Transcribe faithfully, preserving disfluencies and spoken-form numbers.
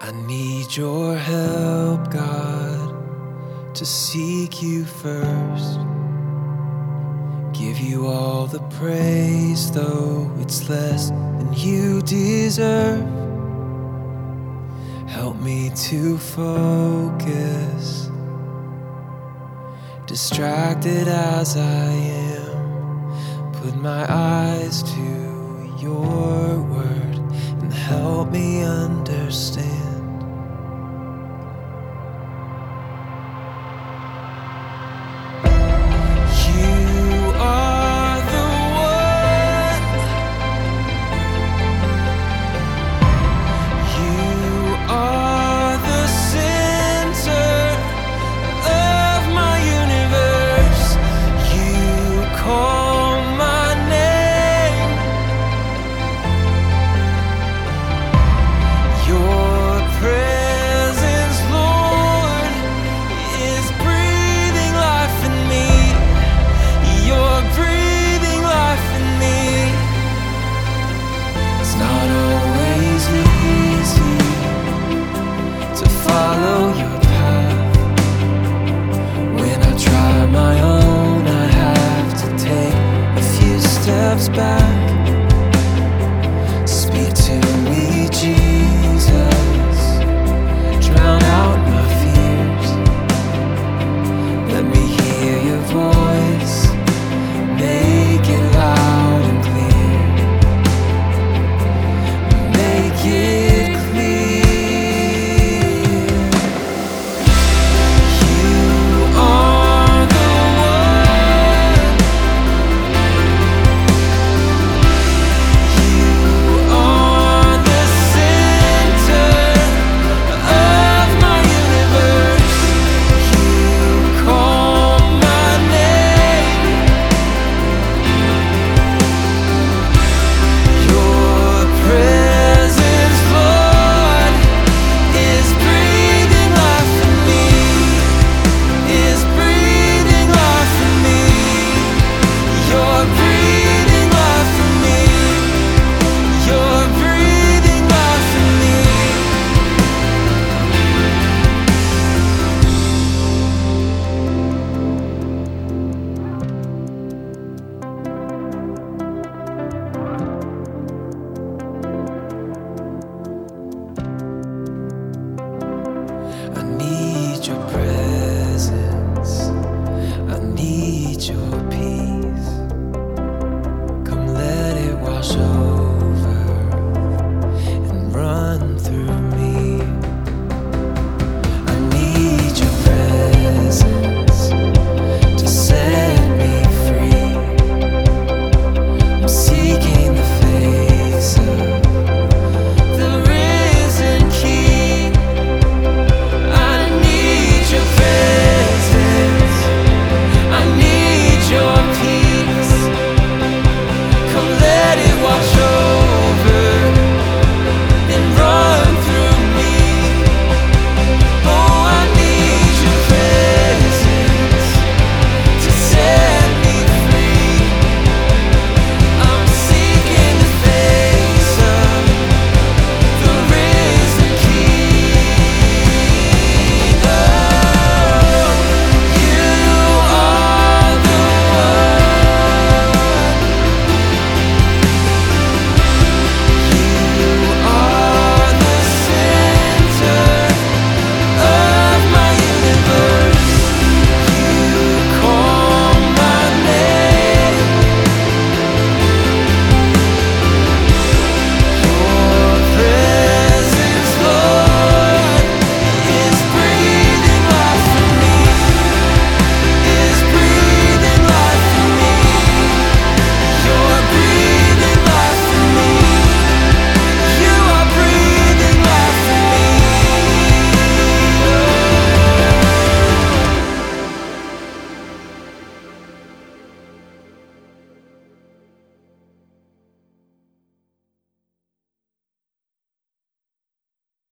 I need your help, God, to seek you first. Give you all the praise, though it's less than you deserve. Help me to focus, distracted as I am. Put my eyes to your word and help me understand. Back, speak to me, Jesus. Drown out my fears. Let me hear your voice. Make it loud and clear. Make it clear. You are the one. I need your presence, I need your peace. Come let it wash over